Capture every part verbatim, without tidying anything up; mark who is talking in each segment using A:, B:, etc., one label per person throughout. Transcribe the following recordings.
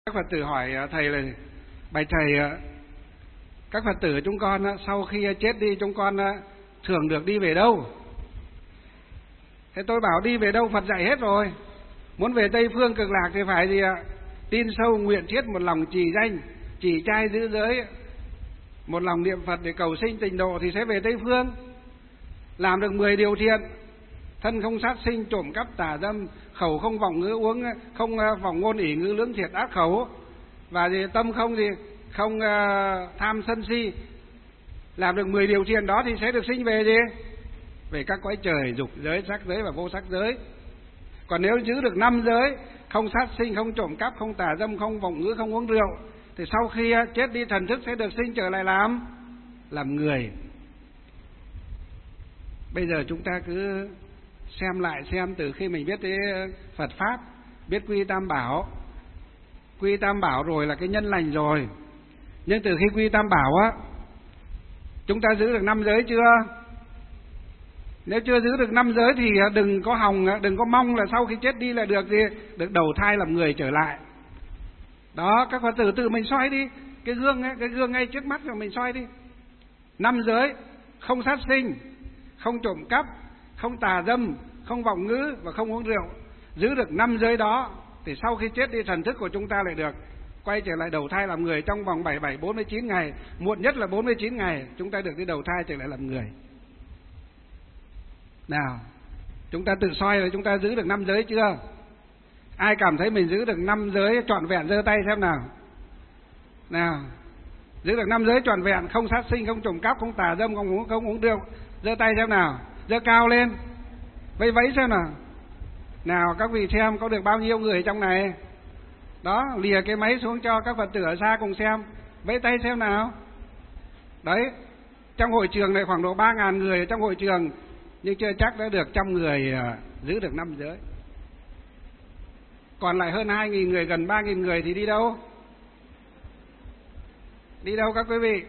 A: Các Phật tử hỏi thầy là: bạch thầy, các Phật tử chúng con sau khi chết đi chúng con thường được đi về đâu? Thế tôi bảo đi về đâu Phật dạy hết rồi. Muốn về Tây Phương Cực Lạc thì phải gì ạ? Tin sâu nguyện thiết, một lòng trì danh, chỉ trai giữ giới, một lòng niệm Phật để cầu sinh tịnh độ thì sẽ về Tây Phương. Làm được mười điều thiện: thân không sát sinh, trộm cắp, tà dâm, khẩu không vọng ngữ uống, không vọng ngôn ỷ ngữ lưỡng thiệt ác khẩu, và gì tâm không gì không uh, tham sân si. Làm được mười điều thiện đó thì sẽ được sinh về gì? Về các cõi trời, dục giới, sắc giới và vô sắc giới. Còn nếu giữ được năm giới: không sát sinh, không trộm cắp, không tà dâm, không vọng ngữ, không uống rượu, thì sau khi chết đi thần thức sẽ được sinh trở lại làm làm người. Bây giờ chúng ta cứ xem lại xem, từ khi mình biết cái Phật Pháp, biết quy Tam Bảo, quy Tam Bảo rồi là cái nhân lành rồi. Nhưng từ khi quy Tam Bảo á, chúng ta giữ được năm giới chưa? Nếu chưa giữ được năm giới thì đừng có hòng, đừng có mong là sau khi chết đi là được gì, được đầu thai làm người trở lại. Đó, các Phật tử tự mình soi đi, cái gương ấy, cái gương ngay trước mắt rồi mình soi đi. Năm giới: không sát sinh, không trộm cắp, không tà dâm, không vọng ngữ và không uống rượu. Giữ được năm giới đó thì sau khi chết đi thần thức của chúng ta lại được quay trở lại đầu thai làm người trong vòng bảy mươi bảy, bốn mươi chín ngày, muộn nhất là bốn mươi chín ngày chúng ta được đi đầu thai trở lại làm người. Nào, chúng ta tự soi là chúng ta giữ được năm giới chưa? Ai cảm thấy mình giữ được năm giới trọn vẹn giơ tay xem nào. Nào, giữ được năm giới trọn vẹn: không sát sinh, không trộm cắp, không tà dâm, không uống không uống rượu, giơ tay xem nào, giơ cao lên, vẫy vẫy xem nào. Nào các vị xem có được bao nhiêu người trong này. Đó, lìa cái máy xuống cho các Phật tử ở xa cùng xem, vẫy tay xem nào. Đấy, trong hội trường này khoảng độ ba ngàn người ở trong hội trường, nhưng chưa chắc đã được trăm người giữ được năm giới. Còn lại hơn hai nghìn người, gần ba nghìn người thì đi đâu? Đi đâu các quý vị?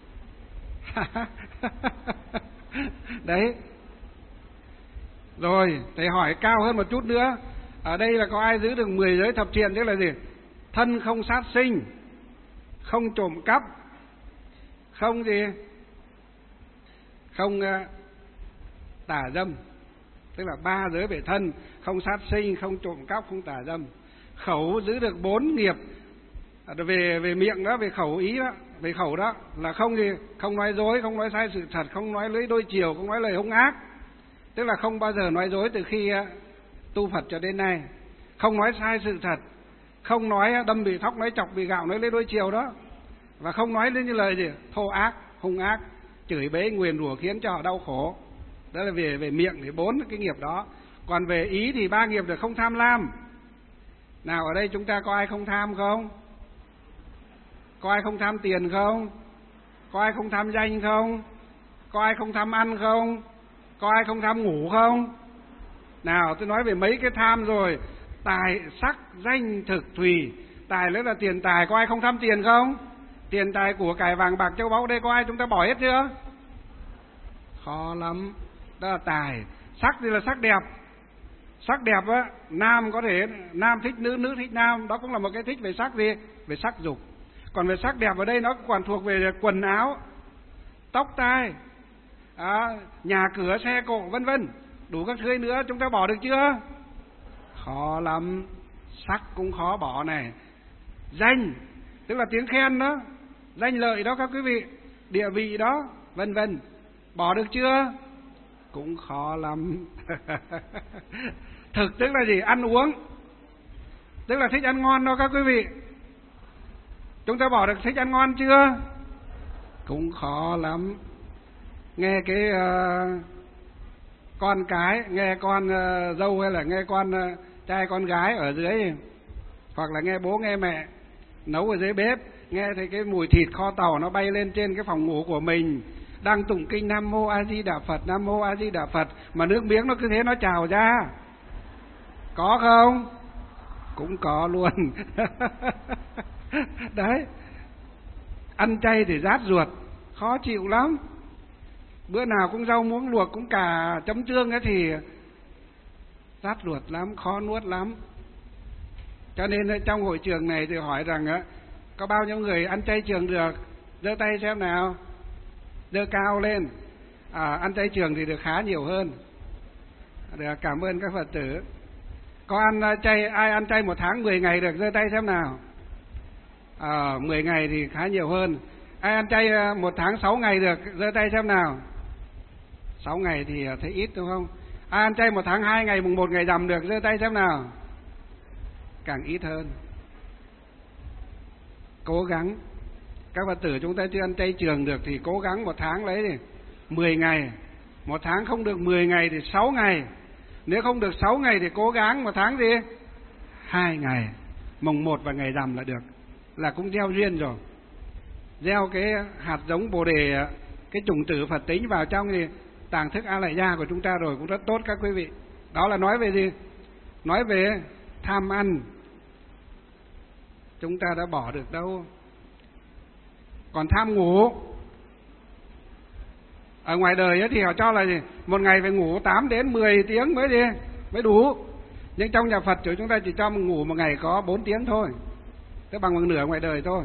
A: Đấy. Rồi, thầy hỏi cao hơn một chút nữa. Ở đây là có ai giữ được mười giới thập thiện, tức là gì? Thân không sát sinh, không trộm cắp, không gì? Không uh, tà dâm. Tức là ba giới về thân: không sát sinh, không trộm cắp, không tà dâm. Khẩu giữ được bốn nghiệp. Về về miệng đó, về khẩu ý đó, về khẩu đó là không gì? Không nói dối, không nói sai sự thật, không nói lưỡi đôi chiều, không nói lời hung ác. Tức là không bao giờ nói dối từ khi tu Phật cho đến nay. Không nói sai sự thật, không nói đâm bị thóc, nói chọc bị gạo, nói lưỡi đôi chiều đó. Và không nói những lời gì thô ác, hung ác, chửi bới, nguyền rủa khiến cho họ đau khổ. Đó là về về miệng thì bốn cái nghiệp đó. Còn về ý thì ba nghiệp là không tham lam. Nào ở đây chúng ta có ai không tham không? Có ai không tham tiền không? Có ai không tham danh không? Có ai không tham ăn không? Có ai không tham ngủ không? Nào tôi nói về mấy cái tham rồi: tài, sắc, danh, thực, thùy. Tài nữa là tiền tài, có ai không tham tiền không? Tiền tài của cải vàng bạc châu báu đây có ai chúng ta bỏ hết chưa? Khó lắm. Đó là tài. Sắc thì là sắc đẹp. Sắc đẹp á, nam có thể nam thích nữ, nữ thích nam, đó cũng là một cái thích về sắc gì? Về sắc dục. Còn về sắc đẹp ở đây nó còn thuộc về quần áo, tóc tai, à, nhà cửa, xe cộ, vân vân, đủ các thứ nữa. Chúng ta bỏ được chưa? Khó lắm. Sắc cũng khó bỏ này. Danh, tức là tiếng khen đó, danh lợi đó các quý vị, địa vị đó, vân vân, bỏ được chưa? Cũng khó lắm. Thực tức là gì? Ăn uống, tức là thích ăn ngon đó các quý vị. Chúng ta bỏ được thích ăn ngon chưa? Cũng khó lắm. Nghe cái uh, con cái, nghe con uh, dâu hay là nghe con uh, trai con gái ở dưới, hoặc là nghe bố nghe mẹ nấu ở dưới bếp, nghe thấy cái mùi thịt kho tàu nó bay lên trên cái phòng ngủ của mình, đang tụng kinh Nam Mô A Di Đà Phật, Nam Mô A Di Đà Phật, mà nước miếng nó cứ thế nó trào ra. Có không? Cũng có luôn. Đấy. Ăn chay thì rát ruột, khó chịu lắm. Bữa nào cũng rau muống luộc, cũng cà chấm tương ấy thì rát ruột lắm, khó nuốt lắm. Cho nên trong hội trường này thì hỏi rằng á, có bao nhiêu người ăn chay trường được? Giơ tay xem nào. Giơ cao lên. À, ăn chay trường thì được khá nhiều hơn. Được, cảm ơn các Phật tử. Có ăn chay, ai ăn chay một tháng mười ngày được? Giơ tay xem nào. À, mười ngày thì khá nhiều hơn. Ai ăn chay một tháng sáu ngày được? Giơ tay xem nào. sáu ngày thì thấy ít đúng không? Ai ăn chay một tháng hai ngày mùng một ngày rằm được? Giơ tay xem nào. Càng ít hơn. Cố gắng. Các Phật tử chúng ta chưa ăn chay trường được thì cố gắng một tháng lấy đi mười ngày. Một tháng không được mười ngày thì sáu ngày. Nếu không được sáu ngày thì cố gắng một tháng gì? hai ngày. Mùng một và ngày rằm là được. Là cũng gieo duyên rồi. Gieo cái hạt giống Bồ đề, cái chủng tử Phật tính vào trong thì tàng thức A Lại Gia của chúng ta rồi, cũng rất tốt các quý vị. Đó là nói về gì? Nói về tham ăn. Chúng ta đã bỏ được đâu. Còn tham ngủ, ở ngoài đời ấy thì họ cho là gì? Một ngày phải ngủ tám đến mười tiếng mới đi, mới đủ. Nhưng trong nhà Phật chúng ta chỉ cho ngủ một ngày có bốn tiếng thôi, tức bằng một nửa ngoài đời thôi.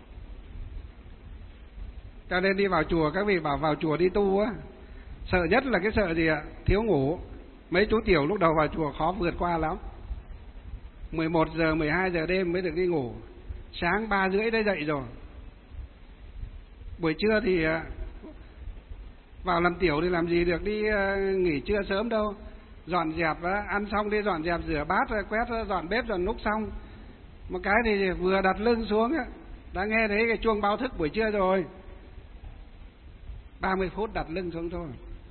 A: Cho nên đi vào chùa, các vị bảo vào chùa đi tu á, sợ nhất là cái sợ gì ạ? Thiếu ngủ. Mấy chú tiểu lúc đầu vào chùa khó vượt qua lắm. mười một giờ, mười hai giờ đêm mới được đi ngủ. Sáng ba rưỡi đã dậy rồi. Buổi trưa thì vào làm tiểu thì làm gì được đi nghỉ trưa sớm đâu. Dọn dẹp, ăn xong đi dọn dẹp, rửa bát, quét, dọn bếp, dọn núc xong. Một cái thì vừa đặt lưng xuống đã nghe thấy cái chuông báo thức buổi trưa rồi. ba mươi phút đặt lưng xuống thôi.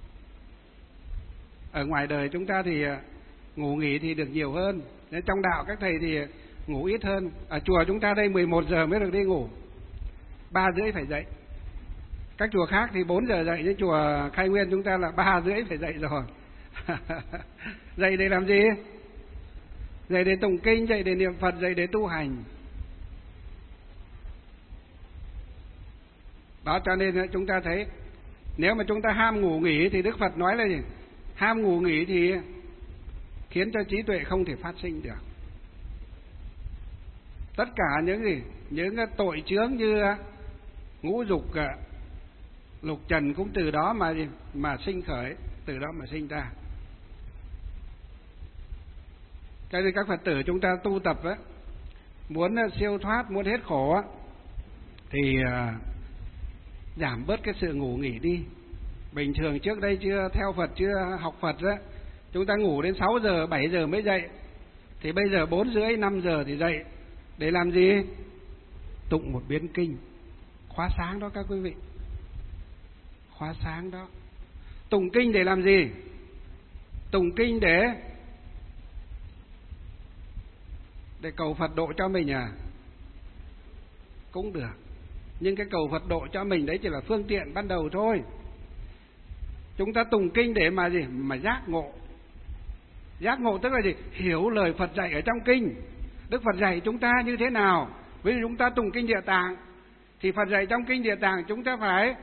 A: Ở ngoài đời chúng ta thì ngủ nghỉ thì được nhiều hơn. Trong đạo các thầy thì ngủ ít hơn. Ở chùa chúng ta đây mười một giờ mới được đi ngủ, ba rưỡi phải dậy. Các chùa khác thì bốn giờ dậy, nhưng chùa Khai Nguyên chúng ta là ba rưỡi phải dậy rồi. Dậy để làm gì? Dậy để tụng kinh, dậy để niệm Phật, dậy để tu hành. Đó, cho nên chúng ta thấy nếu mà chúng ta ham ngủ nghỉ thì Đức Phật nói là gì? Ham ngủ nghỉ thì khiến cho trí tuệ không thể phát sinh được. Tất cả những gì, những tội chướng như ngũ dục, lục trần cũng từ đó mà gì? Mà sinh khởi, từ đó mà sinh ra. Cho nên các Phật tử chúng ta tu tập á, muốn siêu thoát, muốn hết khổ á, thì giảm bớt cái sự ngủ nghỉ đi. Bình thường trước đây chưa theo Phật, chưa học Phật á, chúng ta ngủ đến sáu giờ, bảy giờ mới dậy. Thì bây giờ bốn rưỡi, năm giờ thì dậy. Để làm gì? Tụng một biến kinh. Khóa sáng đó các quý vị. Khóa sáng đó. Tụng kinh để làm gì? Tụng kinh để Để cầu Phật độ cho mình à? Cũng được. Nhưng cái cầu Phật độ cho mình đấy chỉ là phương tiện ban đầu thôi. Chúng ta tụng kinh để mà gì? Mà giác ngộ. Giác ngộ tức là gì? Hiểu lời Phật dạy ở trong kinh. Đức Phật dạy chúng ta như thế nào? Ví dụ chúng ta tụng kinh Địa Tạng thì Phật dạy trong kinh Địa Tạng chúng ta phải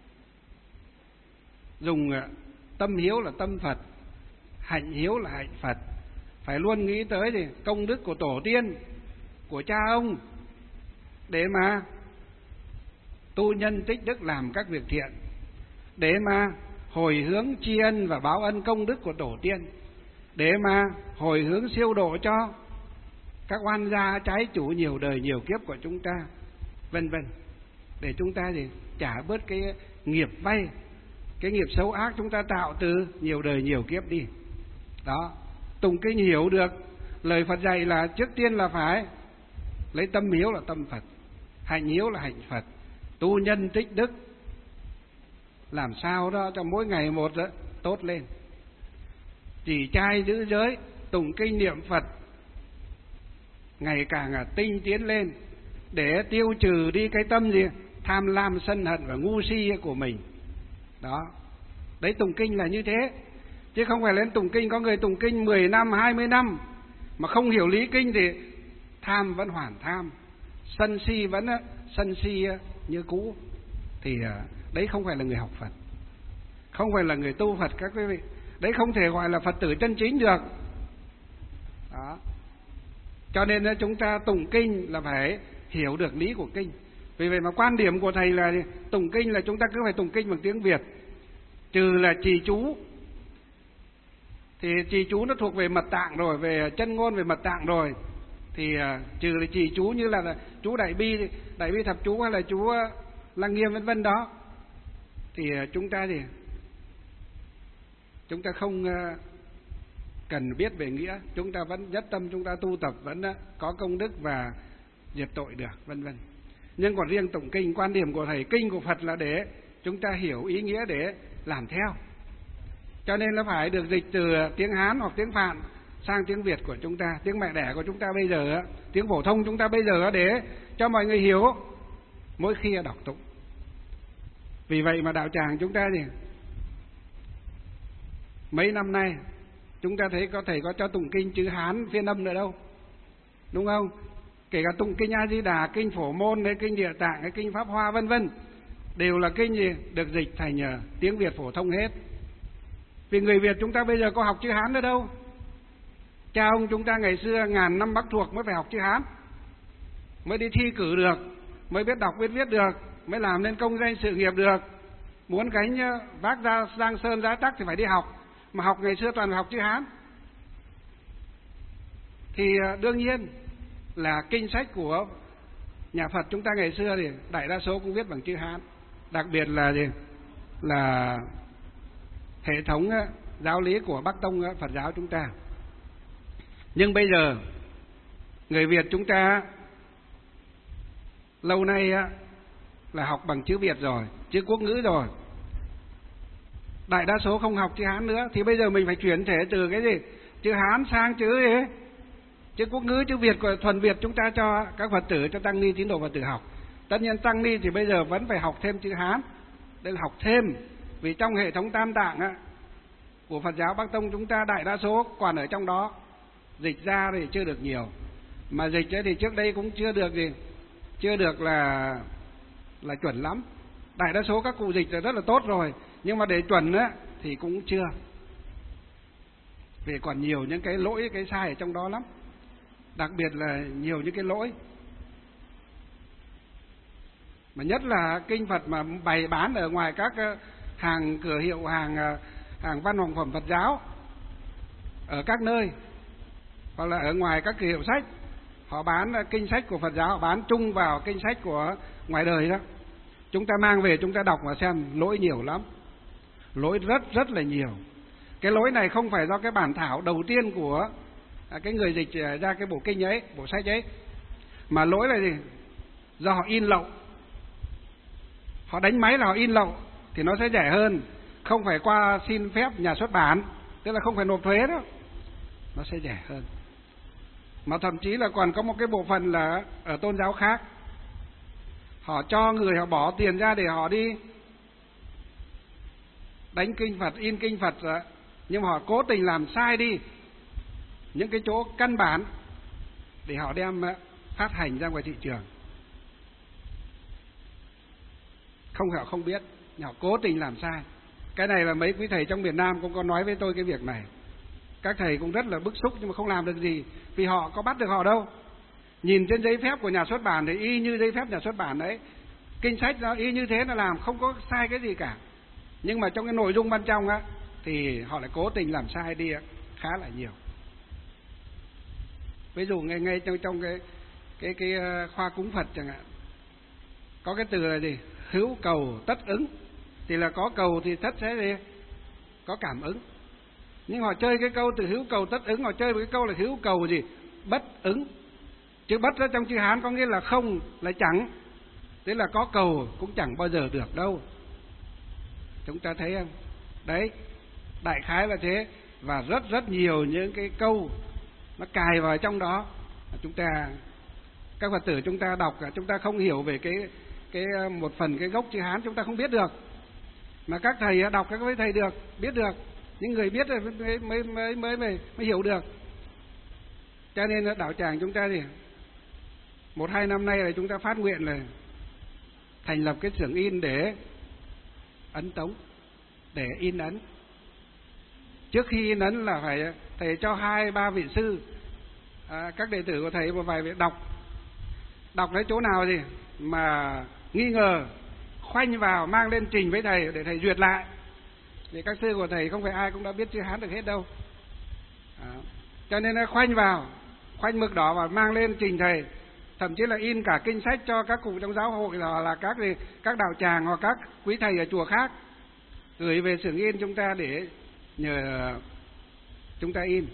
A: dùng tâm hiếu là tâm Phật, hạnh hiếu là hạnh Phật. Phải luôn nghĩ tới gì? Công đức của tổ tiên, của cha ông, để mà tu nhân tích đức, làm các việc thiện, để mà hồi hướng tri ân và báo ân công đức của tổ tiên, để mà hồi hướng siêu độ cho các oan gia trái chủ nhiều đời nhiều kiếp của chúng ta, vân vân, để chúng ta gì? Trả bớt cái nghiệp vay, cái nghiệp xấu ác chúng ta tạo từ nhiều đời nhiều kiếp đi. Đó, tụng kinh hiểu được lời Phật dạy là trước tiên là phải lấy tâm hiếu là tâm Phật, hạnh hiếu là hạnh Phật, tu nhân tích đức, làm sao đó cho mỗi ngày một đó, tốt lên. Chỉ trai giữ giới, tụng kinh niệm Phật, ngày càng à, tinh tiến lên, để tiêu trừ đi cái tâm gì? Tham lam sân hận và ngu si của mình. Đó, đấy, tụng kinh là như thế. Chứ không phải lên tụng kinh, có người tụng kinh mười năm, hai mươi năm mà không hiểu lý kinh thì tham vẫn hoàn tham, sân si vẫn sân si như cũ. Thì đấy không phải là người học Phật, không phải là người tu Phật các quý vị. Đấy không thể gọi là Phật tử chân chính được. Đó. Cho nên chúng ta tụng kinh là phải hiểu được lý của kinh. Vì vậy mà quan điểm của thầy là tụng kinh là chúng ta cứ phải tụng kinh bằng tiếng Việt, trừ là trì chú. Thì trì chú nó thuộc về mật tạng rồi, về chân ngôn, về mật tạng rồi. Thì uh, trừ là trì chú như là, là chú Đại Bi, Đại Bi Thập Chú hay là chú uh, Lăng Nghiêm vân vân đó, thì uh, chúng ta thì chúng ta không uh, cần biết về nghĩa, chúng ta vẫn nhất tâm chúng ta tu tập vẫn uh, có công đức và diệt tội được vân vân. Nhưng còn riêng tụng kinh, quan điểm của thầy, kinh của Phật là để chúng ta hiểu ý nghĩa để làm theo. Cho nên nó phải được dịch từ tiếng Hán hoặc tiếng Phạn sang tiếng Việt của chúng ta, tiếng mẹ đẻ của chúng ta bây giờ, tiếng phổ thông chúng ta bây giờ, để cho mọi người hiểu mỗi khi đọc tụng. Vì vậy mà đạo tràng chúng ta thì mấy năm nay chúng ta thấy có thầy có cho tụng kinh chữ Hán phiên âm nữa đâu, đúng không? Kể cả tụng kinh A Di Đà, kinh Phổ Môn, hay kinh Địa Tạng, hay kinh Pháp Hoa vân vân, đều là kinh gì được dịch thành tiếng Việt phổ thông hết. Vì người Việt chúng ta bây giờ có học chữ Hán nữa đâu. Cha ông chúng ta ngày xưa ngàn năm Bắc thuộc mới phải học chữ Hán, mới đi thi cử được, mới biết đọc biết viết được, mới làm nên công danh sự nghiệp được. Muốn gánh vác ra Giang Sơn Giá Tắc thì phải đi học, mà học ngày xưa toàn là học chữ Hán. Thì đương nhiên là kinh sách của nhà Phật chúng ta ngày xưa thì đại đa số cũng viết bằng chữ Hán. Đặc biệt là gì? Là hệ thống giáo lý của Bắc Tông Phật giáo chúng ta. Nhưng bây giờ người Việt chúng ta lâu nay là học bằng chữ Việt rồi, chữ quốc ngữ rồi, đại đa số không học chữ Hán nữa. Thì bây giờ mình phải chuyển thể từ cái gì chữ Hán sang chữ ấy, chữ quốc ngữ, chữ Việt của thuần Việt chúng ta cho các Phật tử, cho tăng ni tín đồ Phật tử học. Tất nhiên tăng ni thì bây giờ vẫn phải học thêm chữ Hán, đây là học thêm. Vì trong hệ thống tam tạng á, của Phật giáo Bắc Tông chúng ta đại đa số còn ở trong đó, dịch ra thì chưa được nhiều. Mà dịch ấy thì trước đây cũng chưa được gì, chưa được là là chuẩn lắm. Đại đa số các cụ dịch là rất là tốt rồi, nhưng mà để chuẩn á thì cũng chưa. Vì còn nhiều những cái lỗi, cái sai ở trong đó lắm. Đặc biệt là nhiều những cái lỗi. Mà nhất là kinh Phật mà bày bán ở ngoài các hàng cửa hiệu, hàng hàng văn phòng phẩm Phật giáo ở các nơi, hoặc là ở ngoài các cửa hiệu sách, họ bán kinh sách của Phật giáo, họ bán chung vào kinh sách của ngoài đời đó. Chúng ta mang về chúng ta đọc và xem, lỗi nhiều lắm, lỗi rất rất là nhiều. Cái lỗi này không phải do cái bản thảo đầu tiên của cái người dịch ra cái bộ kinh ấy, bộ sách ấy, mà lỗi là gì? Do họ in lậu. Họ đánh máy là họ in lậu thì nó sẽ rẻ hơn, không phải qua xin phép nhà xuất bản, tức là không phải nộp thuế đó, nó sẽ rẻ hơn. Mà thậm chí là còn có một cái bộ phận là ở tôn giáo khác, họ cho người họ bỏ tiền ra để họ đi đánh kinh Phật, in kinh Phật, nhưng mà họ cố tình làm sai đi những cái chỗ căn bản để họ đem phát hành ra ngoài thị trường. Không, họ không biết, họ cố tình làm sai. Cái này là mấy quý thầy trong miền Nam cũng có nói với tôi cái việc này. Các thầy cũng rất là bức xúc nhưng mà không làm được gì, vì họ có bắt được họ đâu. Nhìn trên giấy phép của nhà xuất bản thì y như giấy phép nhà xuất bản đấy, kinh sách nó y như thế, nó làm không có sai cái gì cả. Nhưng mà trong cái nội dung bên trong á thì họ lại cố tình làm sai đi khá là nhiều. Ví dụ ngay ngay trong trong cái cái cái khoa cúng Phật chẳng hạn, có cái từ là gì? Hữu cầu tất ứng. Thì là có cầu thì tất sẽ gì? Có cảm ứng. Nhưng họ chơi cái câu từ hữu cầu tất ứng, họ chơi với cái câu là hữu cầu gì? Bất ứng. Chữ bất ở trong chữ Hán có nghĩa là không, là chẳng. Tức là có cầu cũng chẳng bao giờ được đâu. Chúng ta thấy không? Đấy, đại khái là thế. Và rất rất nhiều những cái câu nó cài vào trong đó, chúng ta, các Phật tử chúng ta đọc, chúng ta không hiểu về cái cái một phần cái gốc chữ Hán, chúng ta không biết được. Mà các thầy đọc, các thầy được biết được, những người biết rồi mới mới mới mới mới, mới hiểu được. Cho nên đạo tràng chúng ta thì một hai năm nay là chúng ta phát nguyện là thành lập cái xưởng in để ấn tống, để in ấn. Trước khi in ấn là phải thầy cho hai ba vị sư à, các đệ tử của thầy một vài việc đọc đọc lấy chỗ nào gì mà nghi ngờ, khoanh vào mang lên trình với thầy để thầy duyệt lại. Vì các sư của thầy không phải ai cũng đã biết chữ Hán được hết đâu. À, cho nên là khoanh vào, khoanh mực đỏ và mang lên trình thầy. Thậm chí là in cả kinh sách cho các cụ trong giáo hội, là, là các các đạo tràng hoặc các quý thầy ở chùa khác, gửi về xưởng in chúng ta để nhờ chúng ta in,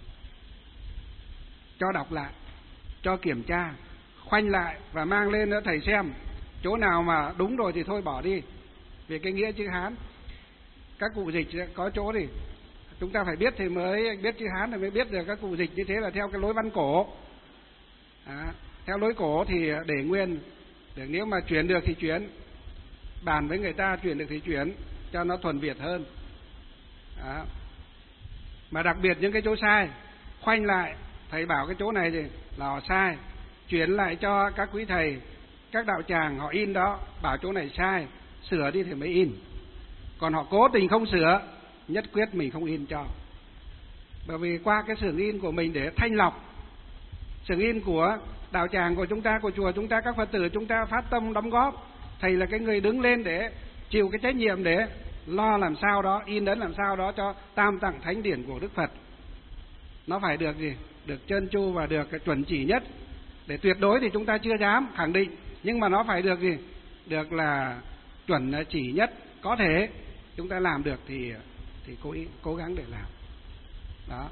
A: cho đọc lại, cho kiểm tra, khoanh lại và mang lên cho thầy xem. Chỗ nào mà đúng rồi thì thôi bỏ đi. Vì cái nghĩa chữ Hán, các cụ dịch có chỗ thì chúng ta phải biết thì mới biết chữ Hán, thì mới biết được các cụ dịch như thế là theo cái lối văn cổ. À, theo lối cổ thì để nguyên, để nếu mà chuyển được thì chuyển, bàn với người ta chuyển được thì chuyển, cho nó thuần Việt hơn. À, mà đặc biệt những cái chỗ sai, khoanh lại, thầy bảo cái chỗ này thì là họ sai, chuyển lại cho các quý thầy, các đạo tràng họ in đó, bảo chỗ này sai, sửa đi thì mới in. Còn họ cố tình không sửa, nhất quyết mình không in cho. Bởi vì qua cái xưởng in của mình để thanh lọc, xưởng in của đạo tràng của chúng ta, của chùa chúng ta, các Phật tử chúng ta phát tâm đóng góp, thầy là cái người đứng lên để chịu cái trách nhiệm để lo làm sao đó, in ấn làm sao đó cho tam tạng thánh điển của Đức Phật nó phải được gì, được trơn tru và được cái chuẩn chỉ nhất. Để tuyệt đối thì chúng ta chưa dám khẳng định, nhưng mà nó phải được gì, được là chuẩn chỉ nhất có thể. Chúng ta làm được thì thì cố ý, cố gắng để làm đó,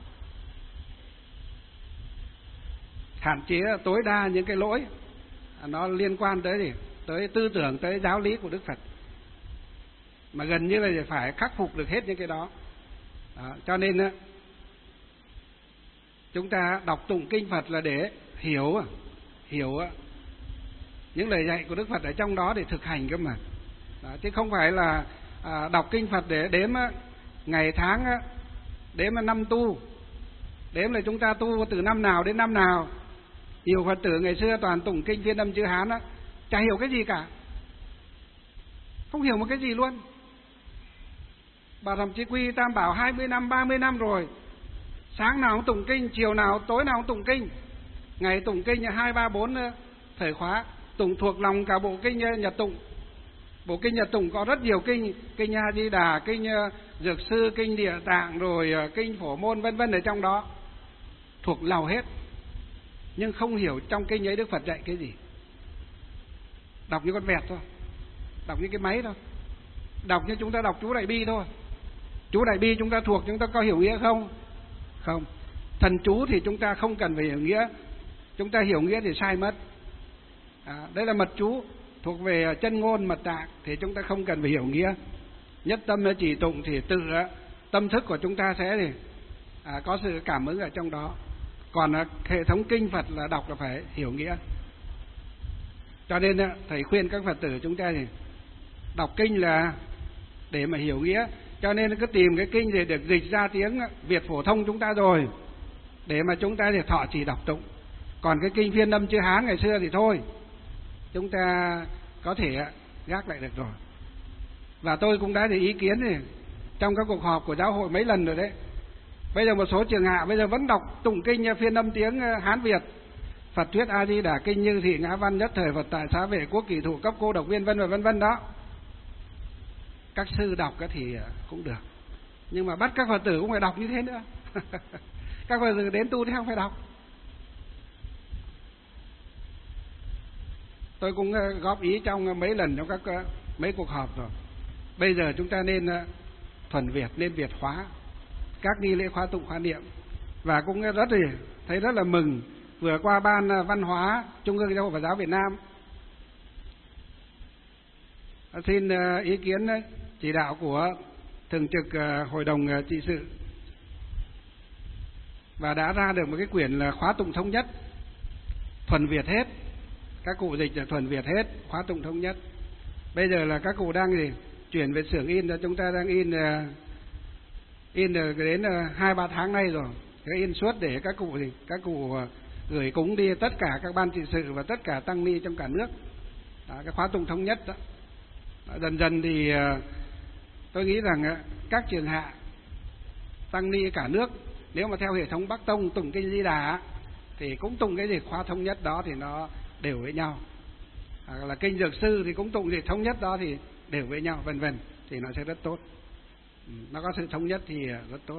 A: hạn chế tối đa những cái lỗi nó liên quan tới gì, tới tư tưởng, tới giáo lý của Đức Phật, mà gần như là phải khắc phục được hết những cái đó. Đó, cho nên chúng ta đọc tụng kinh Phật là để hiểu hiểu những lời dạy của Đức Phật ở trong đó để thực hành cơ mà. Đó, chứ không phải là à, đọc kinh Phật để đếm ngày tháng, đếm năm tu, đếm là chúng ta tu từ năm nào đến năm nào. Nhiều Phật tử ngày xưa toàn tụng kinh phiên âm chữ Hán á, chả hiểu cái gì cả, không hiểu một cái gì luôn. Bà thậm chí quy tam bảo hai mươi năm, ba mươi năm rồi, sáng nào cũng tụng kinh, chiều nào tối nào cũng tụng kinh, ngày tụng kinh hai ba bốn thời khóa, tụng thuộc lòng cả bộ kinh Nhật tụng. Bộ kinh Nhật tụng có rất nhiều kinh, kinh A Di Đà, kinh Dược Sư, kinh Địa Tạng, rồi kinh Phổ Môn vân vân ở trong đó, thuộc lầu hết, nhưng không hiểu trong kinh ấy Đức Phật dạy cái gì. Đọc như con vẹt thôi, đọc như cái máy thôi, đọc như chúng ta đọc chú Đại Bi thôi. Chú Đại Bi chúng ta thuộc, chúng ta có hiểu nghĩa không? Không. Thần chú thì chúng ta không cần phải hiểu nghĩa, chúng ta hiểu nghĩa thì sai mất. À, đây là mật chú thuộc về chân ngôn mật tạng, thì chúng ta không cần phải hiểu nghĩa. Nhất tâm chỉ tụng thì tự tâm thức của chúng ta sẽ thì à, có sự cảm ứng ở trong đó. Còn hệ thống kinh Phật là đọc là phải hiểu nghĩa. Cho nên thầy khuyên các Phật tử chúng ta thì đọc kinh là để mà hiểu nghĩa. Cho nên cứ tìm cái kinh để được dịch ra tiếng Việt phổ thông chúng ta rồi, để mà chúng ta thì thọ chỉ đọc tụng. Còn cái kinh phiên âm chữ Hán ngày xưa thì thôi, chúng ta có thể gác lại được rồi. Và tôi cũng đã để ý kiến thì trong các cuộc họp của giáo hội mấy lần rồi đấy. Bây giờ một số trường hạ bây giờ vẫn đọc tụng kinh phiên âm tiếng Hán Việt. Phật thuyết A Di Đà kinh Như Thị Ngã Văn Nhất Thời Phật Tại Xá Vệ Quốc Kỳ Thụ Cấp Cô Độc Viên vân vân vân vân đó. Các sư đọc thì cũng được, nhưng mà bắt các Phật tử cũng phải đọc như thế nữa. Các Phật tử đến tu thì không phải đọc. Tôi cũng góp ý trong mấy lần trong các mấy cuộc họp rồi. Bây giờ chúng ta nên thuần Việt, nên Việt hóa các nghi lễ khóa tụng khóa niệm. Và cũng rất là thấy rất là mừng, vừa qua Ban Văn hóa Trung ương Giáo hội Phật giáo Việt Nam xin ý kiến chỉ đạo của thường trực hội đồng trị sự, và đã ra được một cái quyển là khóa tụng thống nhất, thuần Việt hết, các cụ dịch là thuần Việt hết, khóa tụng thống nhất. Bây giờ là các cụ đang gì chuyển về xưởng in, cho chúng ta đang in in đến hai ba tháng nay rồi, cái in suốt để các cụ gì các cụ gửi cúng đi tất cả các ban trị sự và tất cả tăng ni trong cả nước. Đó, cái khóa tụng thống nhất đó. Dần dần thì tôi nghĩ rằng các trường hạ tăng ni cả nước, nếu mà theo hệ thống Bắc Tông tụng kinh Di Đà thì cũng tụng cái gì khóa thống nhất đó thì nó đều với nhau. Hoặc là kinh Dược Sư thì cũng tụng gì thống nhất đó thì đều với nhau, vân vân, thì nó sẽ rất tốt. Nó có sự thống nhất thì rất tốt.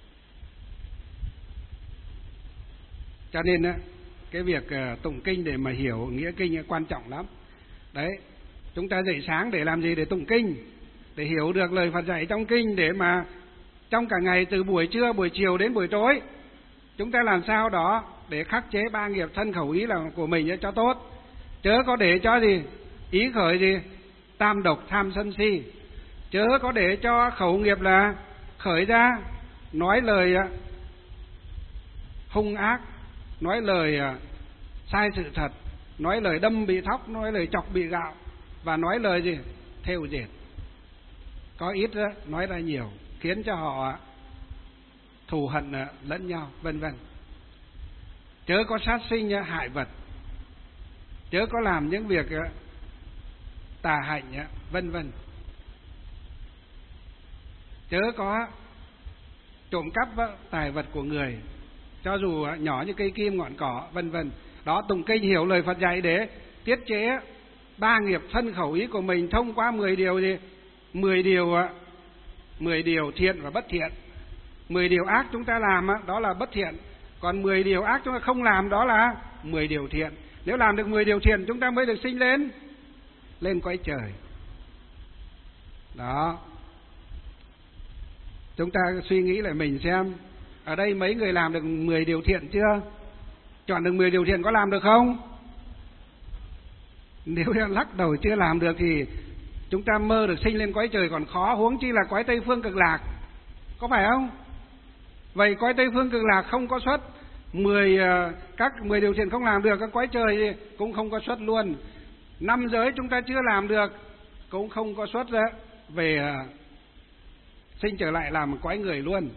A: Cho nên á, cái việc tụng kinh để mà hiểu nghĩa kinh quan trọng lắm. Đấy, chúng ta dậy sáng để làm gì? Để tụng kinh, để hiểu được lời Phật dạy trong kinh, để mà trong cả ngày từ buổi trưa, buổi chiều đến buổi tối, chúng ta làm sao đó để khắc chế ba nghiệp thân khẩu ý là của mình cho tốt. Chớ có để cho gì? Ý khởi gì? Tam độc tham sân si. Chớ có để cho khẩu nghiệp là khởi ra nói lời hung ác, nói lời sai sự thật, nói lời đâm bị thóc, nói lời chọc bị gạo, và nói lời gì? Thêu dệt. Có ít đó, nói ra nhiều, khiến cho họ thù hận lẫn nhau, vân vân. Chớ có sát sinh hại vật, chớ có làm những việc tà hạnh, vân vân. Chớ có trộm cắp tài vật của người, cho dù nhỏ như cây kim ngọn cỏ, vân vân. Đó, tụng kinh hiểu lời Phật dạy để tiết chế ba nghiệp thân khẩu ý của mình thông qua mười điều gì? Mười điều, mười điều thiện và bất thiện. Mười điều ác chúng ta làm đó là bất thiện, còn mười điều ác chúng ta không làm đó là mười điều thiện. Nếu làm được mười điều thiện chúng ta mới được sinh lên lên cõi trời. Đó, chúng ta suy nghĩ lại mình xem, ở đây mấy người làm được mười điều thiện chưa? Chọn được mười điều thiện có làm được không? Nếu lắc đầu chưa làm được thì chúng ta mơ được sinh lên cõi trời còn khó, huống chi là cõi Tây Phương Cực Lạc, có phải không? Vậy cõi Tây Phương Cực Lạc không có suất mười các mười điều thiện không làm được, các cõi trời cũng không có suất luôn. Năm giới chúng ta chưa làm được cũng không có suất ra về sinh trở lại làm cõi người luôn.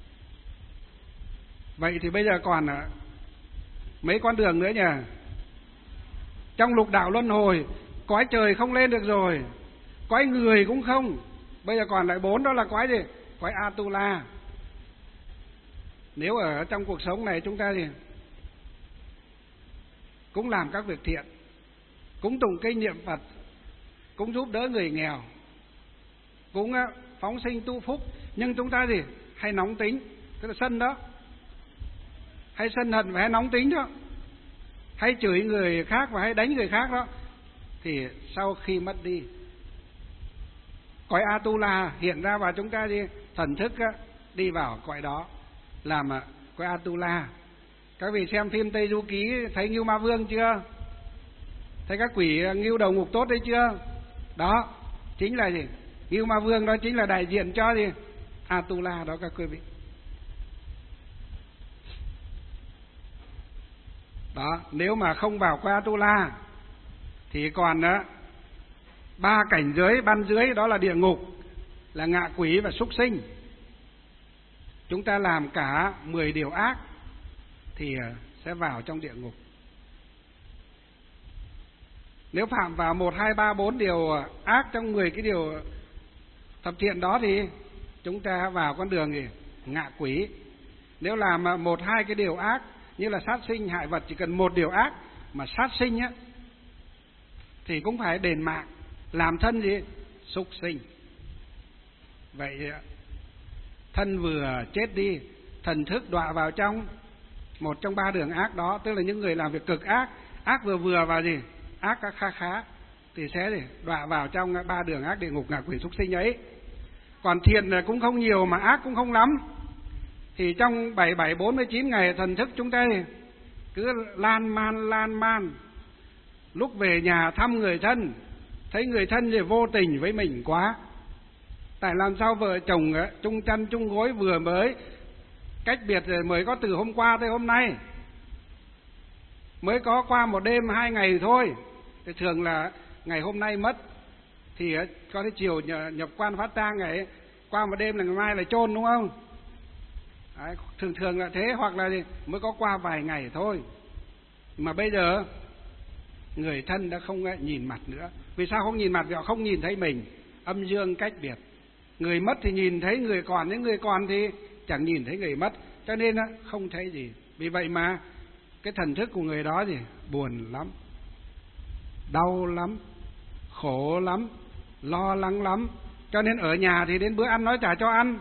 A: Vậy thì bây giờ còn mấy con đường nữa nhỉ? Trong lục đạo luân hồi, cõi trời không lên được rồi, cõi người cũng không. Bây giờ còn lại bốn, đó là cõi gì? Cõi Atula. Nếu ở trong cuộc sống này chúng ta thì cũng làm các việc thiện, cũng tụng kinh niệm Phật, cũng giúp đỡ người nghèo, cũng phóng sinh tu phúc, nhưng chúng ta gì? Hay nóng tính, tức là sân đó, hay sân hận và hay nóng tính đó, hay chửi người khác và hay đánh người khác đó, thì sau khi mất đi, cõi Atula hiện ra và chúng ta đi thần thức đi vào cõi đó, làm cõi Atula. Các vị xem phim Tây Du Ký thấy Ngưu Ma Vương chưa? Thấy các quỷ ngưu đầu ngục tốt đấy chưa? Đó chính là gì? Ngưu Ma Vương đó chính là đại diện cho gì? Atula đó các quý vị. Đó, nếu mà không vào qua Atula thì còn đó, ba cảnh giới ban dưới, đó là địa ngục, là ngạ quỷ và súc sinh. Chúng ta làm cả mười điều ác thì sẽ vào trong địa ngục. Nếu phạm vào một, hai, ba, bốn điều ác trong mười cái điều thập thiện đó thì chúng ta vào con đường gì? Ngạ quỷ. Nếu làm một, hai cái điều ác như là sát sinh hại vật, chỉ cần một điều ác mà sát sinh á thì cũng phải đền mạng, làm thân gì? Súc sinh. Vậy thân vừa chết đi, thần thức đọa vào trong một trong ba đường ác đó, tức là những người làm việc cực ác, ác vừa vừa và gì? Ác khá khá, thì sẽ gì? Đọa vào trong ba đường ác địa ngục ngạ quỷ súc sinh ấy. Còn thiện cũng không nhiều mà ác cũng không lắm, thì trong bảy bảy bốn mươi chín ngày thần thức chúng ta cứ lan man lan man. Lúc về nhà thăm người thân, thấy người thân thì vô tình với mình quá. Tại làm sao vợ chồng chung chăn chung gối vừa mới cách biệt rồi, mới có từ hôm qua tới hôm nay, mới có qua một đêm hai ngày thôi. Thì thường là ngày hôm nay mất thì có cái chiều nhập quan phát tang ngày qua một đêm là ngày mai là chôn, đúng không? Đấy, thường thường là thế, hoặc là gì? Mới có qua vài ngày thôi. Mà bây giờ người thân đã không nhìn mặt nữa. Vì sao không nhìn mặt? Vì họ không nhìn thấy mình, âm dương cách biệt. Người mất thì nhìn thấy người còn, những người còn thì chẳng nhìn thấy người mất, cho nên không thấy gì. Vì vậy mà cái thần thức của người đó gì buồn lắm, đau lắm, khổ lắm, lo lắng lắm. Cho nên ở nhà thì đến bữa ăn nói chả cho ăn.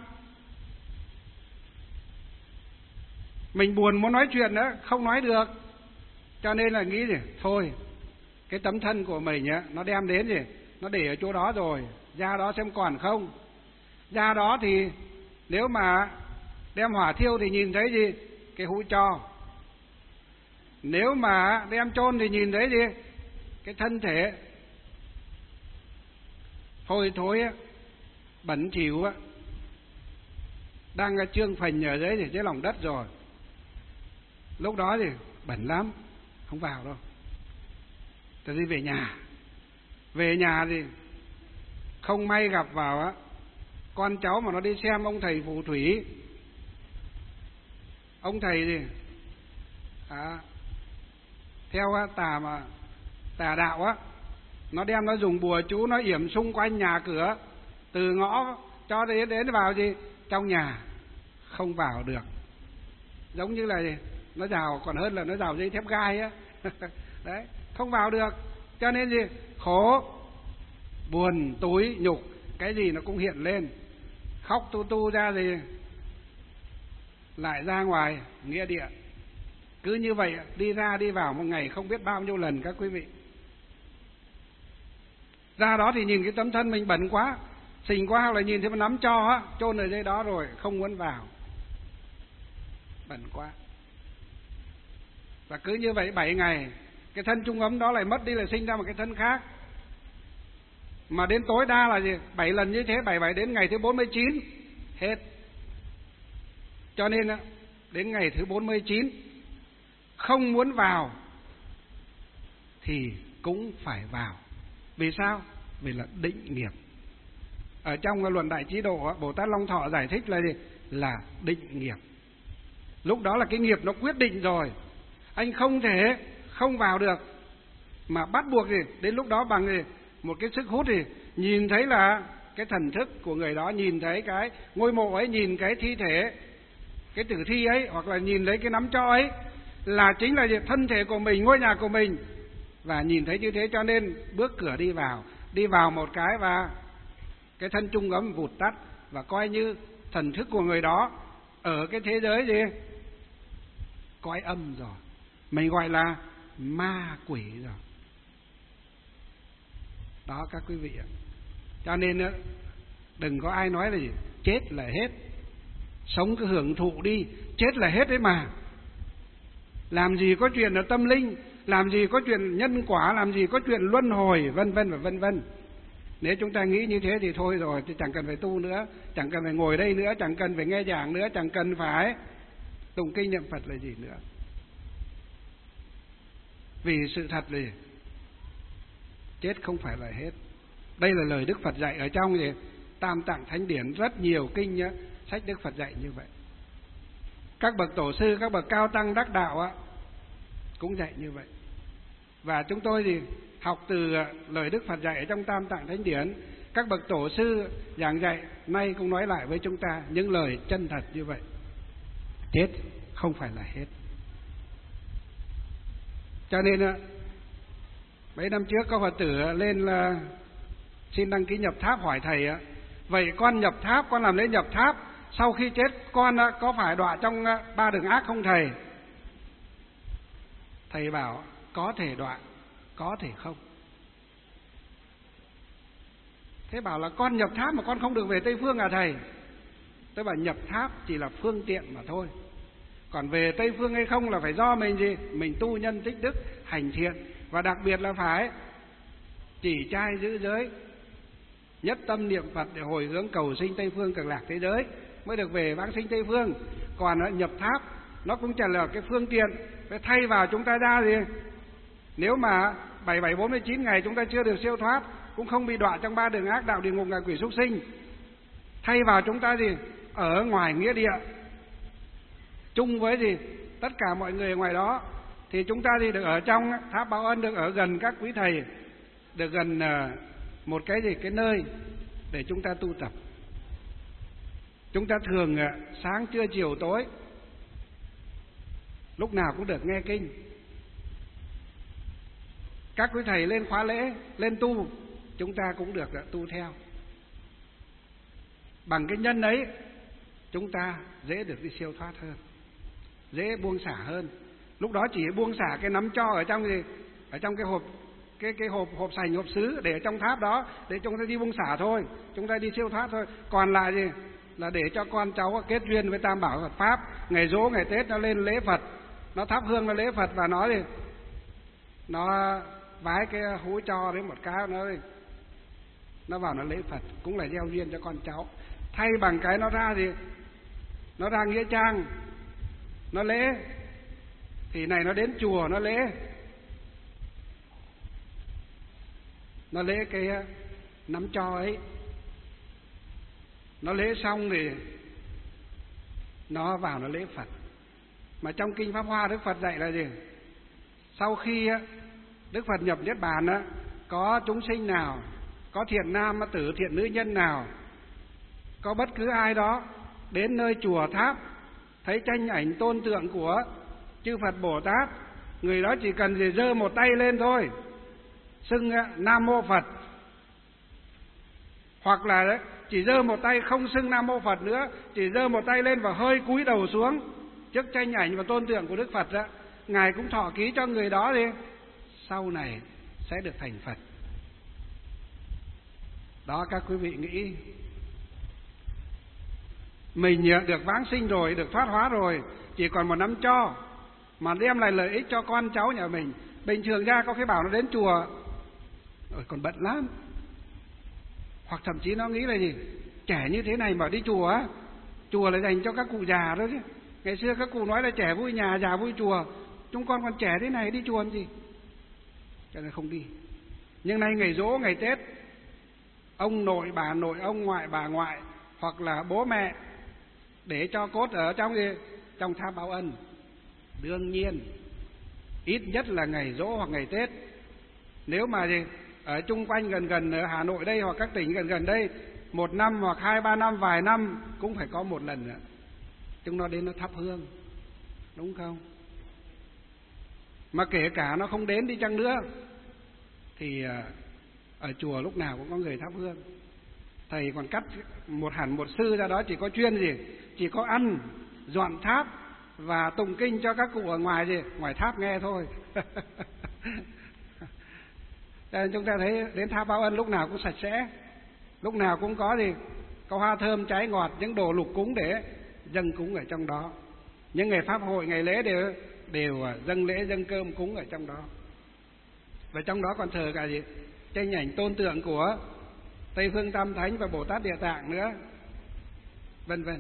A: Mình buồn muốn nói chuyện nữa, không nói được. Cho nên là nghĩ gì thôi, cái tấm thân của mình á, nó đem đến gì, nó để ở chỗ đó rồi, ra đó xem còn không. Ra đó thì nếu mà đem hỏa thiêu thì nhìn thấy gì, cái hũ tro. Nếu mà đem chôn thì nhìn thấy gì, cái thân thể hôi thối á, bẩn thỉu á, đang trương phình ở dưới thì dưới lòng đất rồi. Lúc đó thì bẩn lắm, không vào đâu. Tôi đi về nhà. Về nhà thì không may gặp vào á, con cháu mà nó đi xem ông thầy phù thủy. Ông thầy thì à, theo tà mà tà đạo á, nó đem nó dùng bùa chú nó yểm xung quanh nhà cửa, từ ngõ cho đến đến vào gì trong nhà, không vào được. Giống như là gì? Nó rào còn hơn là nó rào dây thép gai á. Đấy, không vào được. Cho nên gì? Khổ, buồn, tủi, nhục, cái gì nó cũng hiện lên. Khóc tu tu ra thì lại ra ngoài nghĩa địa. Cứ như vậy đi ra đi vào một ngày không biết bao nhiêu lần các quý vị. Ra đó thì nhìn cái tấm thân mình bẩn quá, xình quá, hoặc là nhìn thấy một nắm tro á, chôn ở dưới đó rồi không muốn vào, bẩn quá. Và cứ như vậy bảy ngày, cái thân trung ấm đó lại mất đi, lại sinh ra một cái thân khác. Mà đến tối đa là gì? Bảy lần như thế, bảy bảy đến ngày thứ bốn mươi chín hết. Cho nên đến ngày thứ bốn mươi chín không muốn vào thì cũng phải vào. Vì sao? Vì là định nghiệp. Ở trong luận Đại Trí Độ, Bồ Tát Long Thọ giải thích là gì? Là định nghiệp. Lúc đó là cái nghiệp nó quyết định rồi, anh không thể không vào được, mà bắt buộc gì? Đến lúc đó bằng gì? Một cái sức hút thì nhìn thấy là cái thần thức của người đó, nhìn thấy cái ngôi mộ ấy, nhìn cái thi thể, cái tử thi ấy, hoặc là nhìn lấy cái nắm tro ấy, là chính là gì? Thân thể của mình, ngôi nhà của mình. Và nhìn thấy như thế cho nên bước cửa đi vào, đi vào một cái và cái thân trung ấm vụt tắt, và coi như thần thức của người đó ở cái thế giới gì? Cõi âm rồi. Mình gọi là ma quỷ rồi. Đó các quý vị ạ. Cho nên đừng có ai nói là gì? Chết là hết. Sống cứ hưởng thụ đi, chết là hết đấy mà. Làm gì có chuyện là tâm linh, làm gì có chuyện nhân quả, làm gì có chuyện luân hồi, vân vân và vân vân. Nếu chúng ta nghĩ như thế thì thôi rồi, thì chẳng cần phải tu nữa, chẳng cần phải ngồi đây nữa, chẳng cần phải nghe giảng nữa, chẳng cần phải tụng kinh niệm Phật là gì nữa. Vì sự thật là chết không phải là hết. Đây là lời Đức Phật dạy ở trong gì? Tam Tạng Thánh Điển, rất nhiều kinh nhá, sách Đức Phật dạy như vậy. Các bậc tổ sư, các bậc cao tăng đắc đạo á, cũng dạy như vậy. Và chúng tôi thì học từ lời Đức Phật dạy ở trong Tam Tạng Thánh Điển. Các bậc tổ sư giảng dạy nay cũng nói lại với chúng ta những lời chân thật như vậy. Chết không phải là hết. Cho nên mấy năm trước có Phật tử lên là xin đăng ký nhập tháp, hỏi thầy á, vậy con nhập tháp, con làm lễ nhập tháp, sau khi chết con có phải đọa trong ba đường ác không thầy? Thầy bảo có thể đọa, có thể không. Thế bảo là con nhập tháp mà con không được về Tây Phương à thầy? Tôi bảo nhập tháp chỉ là phương tiện mà thôi, còn về Tây Phương hay không là phải do mình gì? Mình tu nhân tích đức, hành thiện, và đặc biệt là phải chỉ trai giữ giới, nhất tâm niệm Phật để hồi hướng cầu sinh Tây Phương Cực Lạc thế giới mới được về vãng sinh Tây Phương. Còn nhập tháp nó cũng chỉ là cái phương tiện để thay vào chúng ta ra gì. Nếu mà bảy bảy bốn mươi chín ngày chúng ta chưa được siêu thoát, cũng không bị đọa trong ba đường ác, đạo địa ngục, ngạ quỷ, súc sinh, thay vào chúng ta gì? Ở ngoài nghĩa địa chung với gì? Tất cả mọi người ngoài đó, thì chúng ta thì được ở trong tháp báo ân, được ở gần các quý thầy, được gần một cái gì? Cái nơi để chúng ta tu tập. Chúng ta thường sáng trưa chiều tối lúc nào cũng được nghe kinh. Các quý thầy lên khóa lễ, lên tu, chúng ta cũng được tu theo. Bằng cái nhân ấy, chúng ta dễ được đi siêu thoát hơn, dễ buông xả hơn. Lúc đó chỉ buông xả cái nắm cho ở trong gì, ở trong cái hộp cái cái hộp hộp sành hộp sứ để ở trong tháp đó để chúng ta đi buông xả thôi, chúng ta đi siêu thoát thôi. Còn lại gì là để cho con cháu kết duyên với Tam Bảo Phật pháp, ngày giỗ ngày Tết nó lên lễ Phật, nó thắp hương nó lễ Phật và nó gì nó vái cái hũ cho đấy một cái, nó nó vào nó lễ Phật, cũng là gieo duyên cho con cháu. Thay bằng cái nó ra gì, nó ra nghĩa trang, nó lễ, thì này nó đến chùa nó lễ, nó lễ cái nắm cho ấy, nó lễ xong thì nó vào nó lễ Phật. Mà trong kinh Pháp Hoa Đức Phật dạy là gì? Sau khi Đức Phật nhập Niết Bàn á, có chúng sinh nào, có thiện nam tử, thiện nữ nhân nào, có bất cứ ai đó đến nơi chùa tháp thấy tranh ảnh tôn tượng của chư Phật Bồ Tát, người đó chỉ cần gì giơ một tay lên thôi, xưng Nam Mô Phật, hoặc là đấy, chỉ giơ một tay không xưng Nam Mô Phật nữa, chỉ giơ một tay lên và hơi cúi đầu xuống trước tranh ảnh và tôn tượng của Đức Phật đó, Ngài cũng thọ ký cho người đó đi, sau này sẽ được thành Phật. Đó, các quý vị nghĩ mình được vãng sinh rồi, được thoát hóa rồi, chỉ còn một nắm cho mà đem lại lợi ích cho con cháu nhà mình. Bình thường ra có cái bảo nó đến chùa rồi còn bận lắm, hoặc thậm chí nó nghĩ là gì, trẻ như thế này mà đi chùa á, chùa là dành cho các cụ già đó chứ. Ngày xưa các cụ nói là trẻ vui nhà, già vui chùa, chúng con còn trẻ thế này đi chùa làm gì, cho nên không đi. Nhưng nay ngày giỗ ngày Tết, ông nội bà nội, ông ngoại bà ngoại, hoặc là bố mẹ để cho cốt ở trong gì, trong tháp báo ân. Đương nhiên ít nhất là ngày giỗ hoặc ngày Tết. Nếu mà gì ở chung quanh gần gần ở Hà Nội đây hoặc các tỉnh gần gần đây, một năm hoặc hai ba năm, vài năm cũng phải có một lần nữa chúng nó đến nó thắp hương, đúng không? Mà kể cả nó không đến đi chăng nữa thì ở chùa lúc nào cũng có người thắp hương. Thầy còn cắt một hẳn một sư ra đó, chỉ có chuyên gì, chỉ có ăn, dọn tháp và tụng kinh cho các cụ ở ngoài gì, ngoài tháp nghe thôi. Cho nên chúng ta thấy đến tháp báo ân lúc nào cũng sạch sẽ, lúc nào cũng có gì, có hoa thơm trái ngọt, những đồ lục cúng để dâng cúng ở trong đó. Những ngày pháp hội, ngày lễ đều đều dâng lễ dâng cơm cúng ở trong đó. Và trong đó còn thờ cả gì, tranh ảnh tôn tượng của Tây Phương Tam Thánh và Bồ Tát Địa Tạng nữa, vân vân.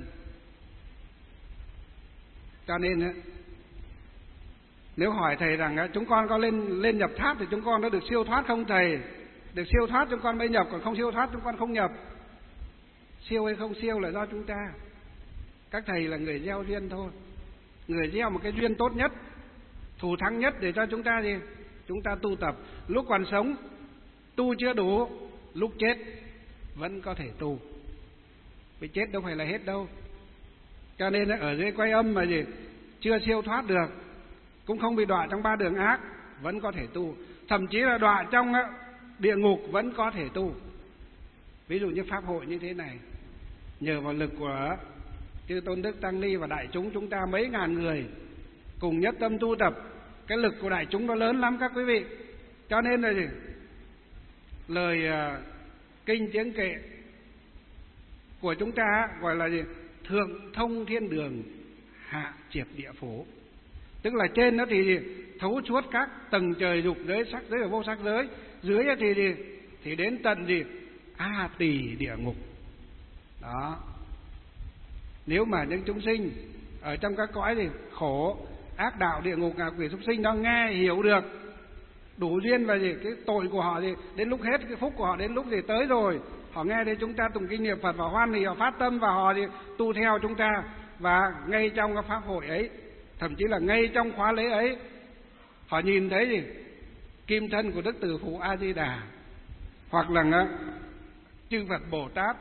A: Cho nên nếu hỏi thầy rằng chúng con có lên lên nhập tháp thì chúng con đã được siêu thoát không thầy? Được siêu thoát chúng con mới nhập, còn không siêu thoát chúng con không nhập. Siêu hay không siêu là do chúng ta. Các thầy là người gieo duyên thôi, người gieo một cái duyên tốt nhất, thù thắng nhất để cho chúng ta gì, chúng ta tu tập. Lúc còn sống tu chưa đủ, lúc chết vẫn có thể tu, vì chết đâu phải là hết đâu. Cho nên ở dưới Quay Âm mà gì chưa siêu thoát được, cũng không bị đọa trong ba đường ác, vẫn có thể tu. Thậm chí là đọa trong địa ngục vẫn có thể tu. Ví dụ như pháp hội như thế này, nhờ vào lực của chư Tôn Đức Tăng Ni và đại chúng chúng ta mấy ngàn người cùng nhất tâm tu tập, cái lực của đại chúng nó lớn lắm các quý vị. Cho nên là gì, lời uh, kinh tiếng kệ của chúng ta gọi là gì, thượng thông thiên đường, hạ triệt địa phủ. Tức là trên đó thì gì, thấu suốt các tầng trời dục giới, sắc giới và vô sắc giới, dưới thì gì, thì đến tận gì, a tỳ địa ngục. Đó. Nếu mà những chúng sinh ở trong các cõi gì khổ, ác đạo, địa ngục, ngạ quỷ, súc sinh đó nghe hiểu được, đủ duyên và gì, cái tội của họ gì, đến lúc hết cái phúc của họ đến lúc gì tới rồi, họ nghe đến chúng ta tụng kinh niệm Phật và hoan hỉ, họ phát tâm và họ gì tu theo chúng ta. Và ngay trong cái pháp hội ấy, thậm chí là ngay trong khóa lễ ấy, họ nhìn thấy gì, kim thân của Đức Từ Phụ A Di Đà, hoặc là chư Phật Bồ Tát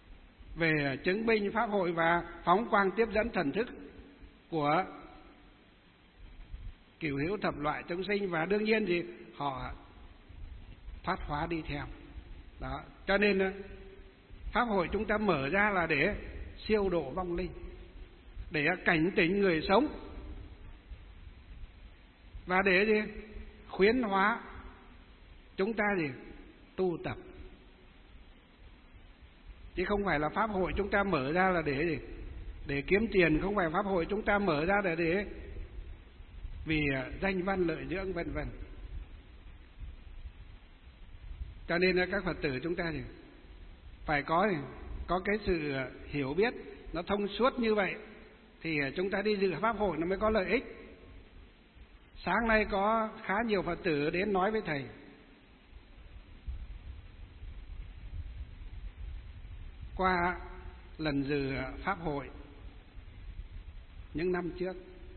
A: về chứng minh pháp hội và phóng quang tiếp dẫn thần thức của cửu hữu thập loại chúng sinh, và đương nhiên gì họ thoát hóa đi theo. Đó, cho nên pháp hội chúng ta mở ra là để siêu độ vong linh, để cảnh tỉnh người sống, và để gì khuyến hóa chúng ta gì tu tập. Chứ không phải là pháp hội chúng ta mở ra là để gì để kiếm tiền, không phải pháp hội chúng ta mở ra để để vì danh văn lợi dưỡng vân vân. Cho nên các Phật tử chúng ta thì phải có có cái sự hiểu biết nó thông suốt như vậy thì chúng ta đi dự pháp hội nó mới có lợi ích. Sáng nay có khá nhiều Phật tử đến nói với thầy, qua lần dự pháp hội những năm trước,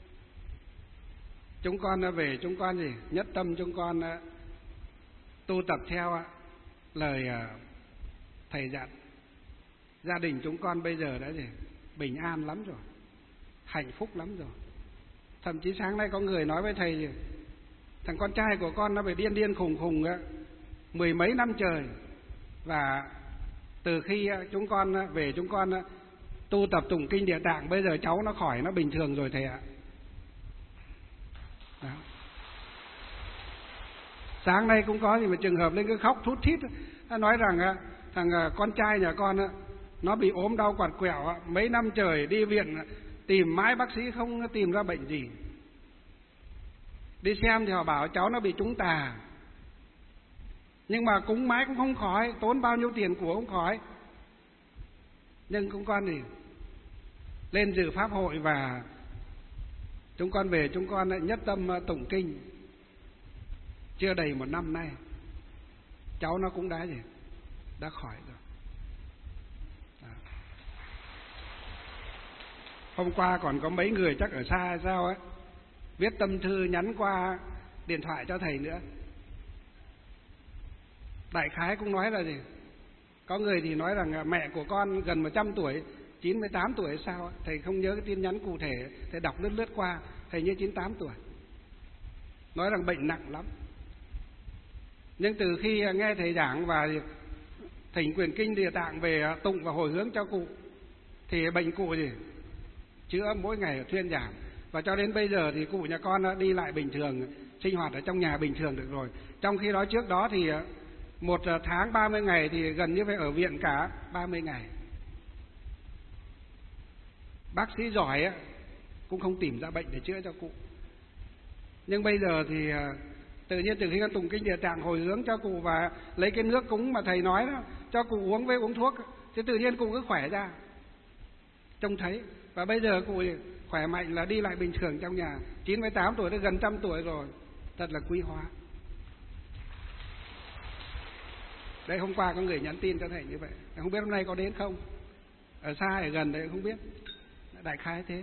A: chúng con đã về, chúng con gì nhất tâm chúng con tu tập theo lời thầy dặn. Gia đình chúng con bây giờ đã gì bình an lắm rồi, hạnh phúc lắm rồi. Thậm chí sáng nay có người nói với thầy gì, thằng con trai của con nó phải điên điên khùng khùng á, mười mấy năm trời, và từ khi chúng con về chúng con tu tập tụng kinh Địa Tạng, bây giờ cháu nó khỏi, nó bình thường rồi thầy ạ. Đó. Sáng nay cũng có gì mà trường hợp lên cứ khóc thút thít, nó nói rằng thằng con trai nhà con nó bị ốm đau quạt quẹo, mấy năm trời đi viện tìm mãi bác sĩ không tìm ra bệnh gì. Đi xem thì họ bảo cháu nó bị trúng tà, nhưng mà cúng mãi cũng không khỏi, tốn bao nhiêu tiền của không khỏi. Nhưng chúng con thì lên dự pháp hội, và chúng con về chúng con lại nhất tâm tụng kinh. Chưa đầy một năm nay cháu nó cũng đã gì đã khỏi rồi. Đó. Hôm qua còn có mấy người chắc ở xa hay sao ấy viết tâm thư nhắn qua điện thoại cho thầy nữa. Đại khái cũng nói là gì, có người thì nói rằng mẹ của con gần một trăm tuổi, chín mươi tám tuổi hay sao, thầy không nhớ cái tin nhắn cụ thể, thầy đọc lướt lướt qua, thầy như chín mươi tám tuổi, nói rằng bệnh nặng lắm. Nhưng từ khi nghe thầy giảng và thỉnh quyển kinh Địa Tạng về tụng và hồi hướng cho cụ, thì bệnh cụ gì chữa mỗi ngày thuyên giảm, và cho đến bây giờ thì cụ nhà con đã đi lại bình thường, sinh hoạt ở trong nhà bình thường được rồi. Trong khi đó trước đó thì một tháng ba mươi ngày thì gần như phải ở viện cả ba mươi ngày. Bác sĩ giỏi cũng không tìm ra bệnh để chữa cho cụ. Nhưng bây giờ thì tự nhiên từ khi con tụng kinh Địa Tạng hồi hướng cho cụ và lấy cái nước cúng mà thầy nói đó cho cụ uống với uống thuốc, thì tự nhiên cụ cứ khỏe ra, trông thấy. Và bây giờ cụ khỏe mạnh là đi lại bình thường trong nhà, chín mươi tám tuổi, đã gần trăm tuổi rồi, thật là quý hóa. Đấy, hôm qua có người nhắn tin cho thầy như vậy, không biết hôm nay có đến không, ở xa ở gần đấy không biết, đại khái thế.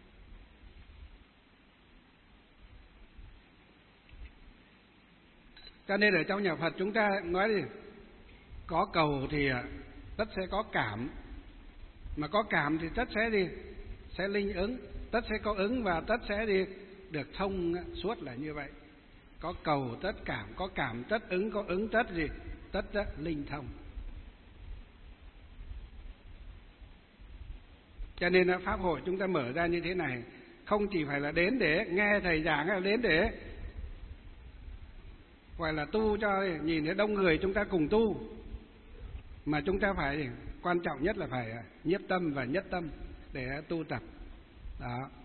A: Cho nên ở trong nhà Phật chúng ta nói gì, có cầu thì tất sẽ có cảm, mà có cảm thì tất sẽ gì sẽ linh ứng, tất sẽ có ứng, và tất sẽ gì được thông suốt là như vậy. Có cầu tất cảm, có cảm tất ứng, có ứng tất gì tất linh thông. Cho nên pháp hội chúng ta mở ra như thế này, không chỉ phải là đến để nghe thầy giảng, hay là đến để gọi là tu cho nhìn thấy đông người chúng ta cùng tu, mà chúng ta phải quan trọng nhất là phải nhiếp tâm và nhất tâm để tu tập. Đó.